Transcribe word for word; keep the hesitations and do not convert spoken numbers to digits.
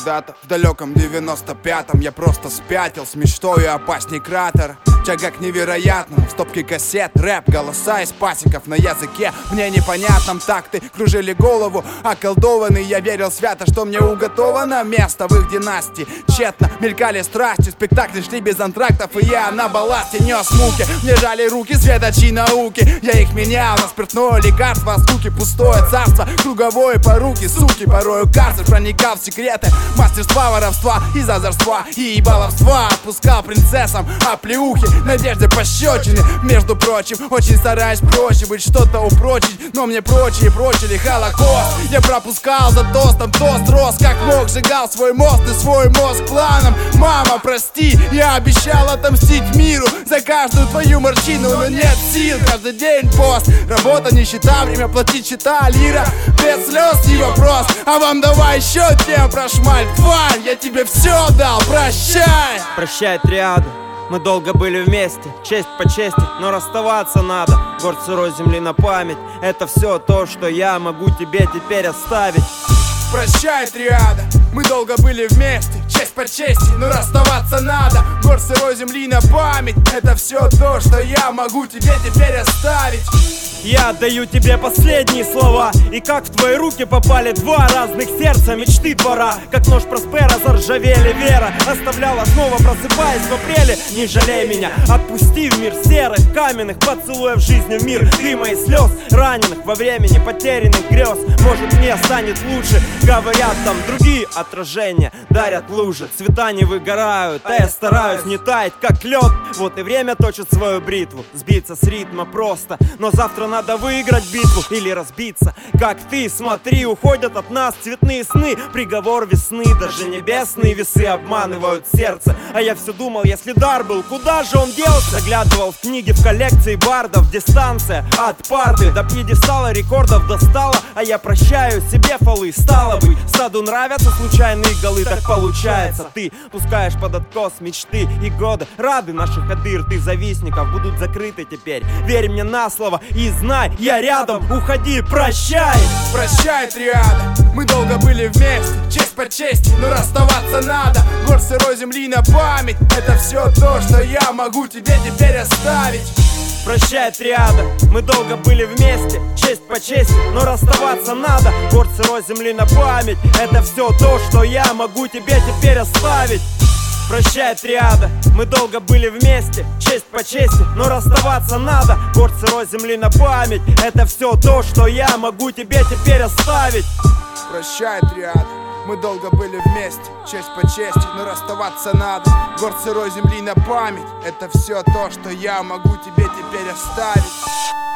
когда-то в далеком девяносто пятом я просто спятил с мечтой опасней кратер. Тяга к невероятному, в стопке кассет, рэп, голоса из пасеков на языке мне непонятном. Такты кружили голову, околдованный я верил свято, что мне уготовано место в их династии. Тщетно мелькали страсти, спектакли шли без антрактов, и я на балласте нес муки. Мне жали руки светочи науки, я их менял на спиртное лекарство, скуки пустое царство, круговое поруки, суки, порою карцер проникал в секреты мастерства, воровства, из озорства и баловства. Отпускал принцессам оплеухи, надежды пощечины. Между прочим, очень стараюсь проще быть, что-то упрочить, но мне прочие прочили Холокост. Я пропускал за тостом, тост рос как мог, сжигал свой мост и свой мозг планом. Мама, прости, я обещал отомстить миру за каждую твою морщину, но нет сил. Каждый день пост, работа, нищета, время платить счета, лира без слез не вопрос. А вам давай еще тем прошмаль, тварь, я тебе все дал, прощай. Прощай, триада, мы долго были вместе, честь по чести, но расставаться надо. Город сырой земли на память, это все то, что я могу тебе теперь оставить. Прощай, триада, мы долго были вместе, честь по чести, но расставаться надо. Город сырой земли на память, это все то, что я могу тебе теперь оставить. Я отдаю тебе последние слова, и как в твои руки попали два разных сердца, мечты двора. Как нож Проспера заржавели вера, оставляла снова, просыпаясь в апреле. Не жалей меня, отпусти в мир серых, каменных поцелуев жизни, в мир дыма и слез, раненых во времени, потерянных грез. Может, мне станет лучше, говорят там другие отражения, дарят лужи, цвета не выгорают, а я стараюсь не таять, как лед. Вот и время точит свою бритву, сбиться с ритма просто, но завтра надо выиграть битву или разбиться. Как ты, смотри, уходят от нас цветные сны, приговор весны, даже небесные весы обманывают сердце. А я все думал, если дар был, куда же он делся? Заглядывал в книги, в коллекции бардов, дистанция от парты до пьедестала рекордов достала. А я прощаю себе фолы, стало быть, саду нравятся случайные голы, так получается. Ты пускаешь под откос мечты и годы, рады наших адыр, ты завистников будут закрыты теперь. Верь мне на слово и знай, я рядом, уходи, прощай. Прощай, триада, мы долго были вместе, честь по чести, но расставаться надо. Город сырой земли на память, это все то, что я могу тебе теперь оставить. Прощай, триада, мы долго были вместе, честь по чести, но расставаться надо. Город сырой земли на память, это все то, что я могу тебе теперь оставить. Прощай, триада, мы долго были вместе, честь по чести, но расставаться надо. Город сырой земли на память, это все то, что я могу тебе теперь оставить. Прощай, триада, мы долго были вместе, честь по чести, но расставаться надо. Город сырой земли на память, это все то, что я могу тебе теперь оставить.